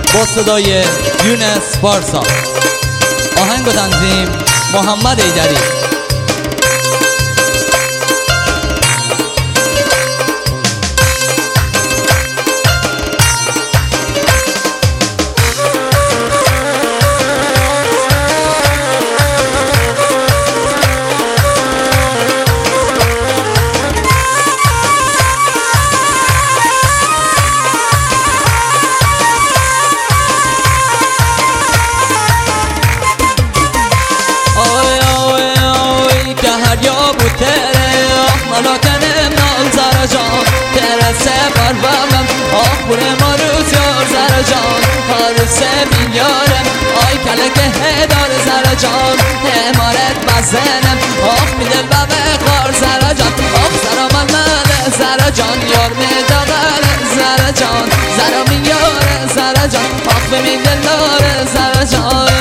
با صدای یونس پارسا. آهنگ و تنظیم محمد ایدری. بوره ما روز یار زر جان حارس میارم آی کلک هدار زر جان امارت بزنم آخ میدل بابه خار زر جان آخ زرا من زر جان یار میداغل زر جان زرا میاره زر جان آخ به میدل داره زر جان.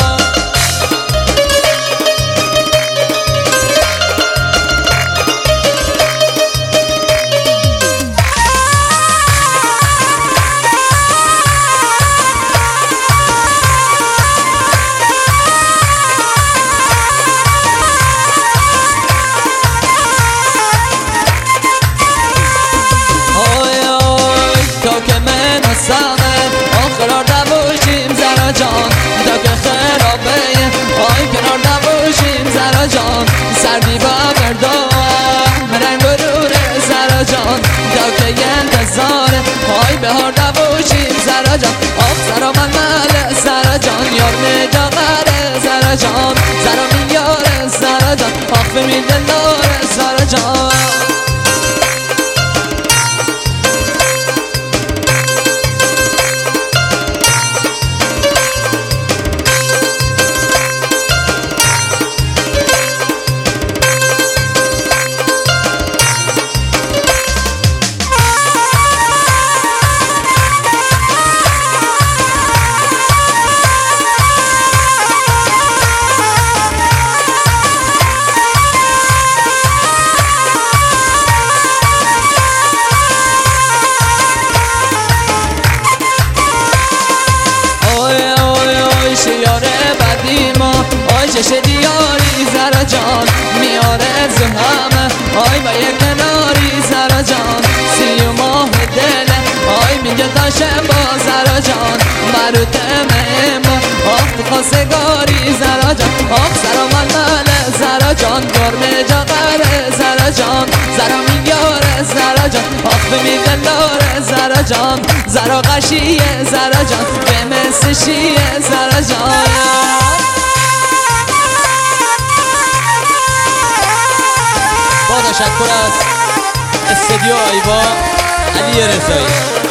قرار نباشیم زرا جان تا که خرابه آی کنار نباشیم زرا جان سردی با بردام رنگ و روره زرا جان تا که انتظاره آی بهار نباشیم زرا جان آخ زرا من مله زرا جان یار میداغره زرا جان زرا میاره زرا جان آخ به میدل داره زرا جان. چش دیاری زرا جان میاره زهمه آی با یک کناری زرا جان 30 ماه دله آی میگه داشم با زرا جان مروتمه ما آخ خواستگاری زرا جان آخ زرا من مله زرا جان گرمه جاقره زرا جان زرا میاره زرا جان آخ به میدل داره زرا جان زرا قشیه زرا جان به مثل شیه زرا جان. با تشکر از استودیو آیوا علی رضایی.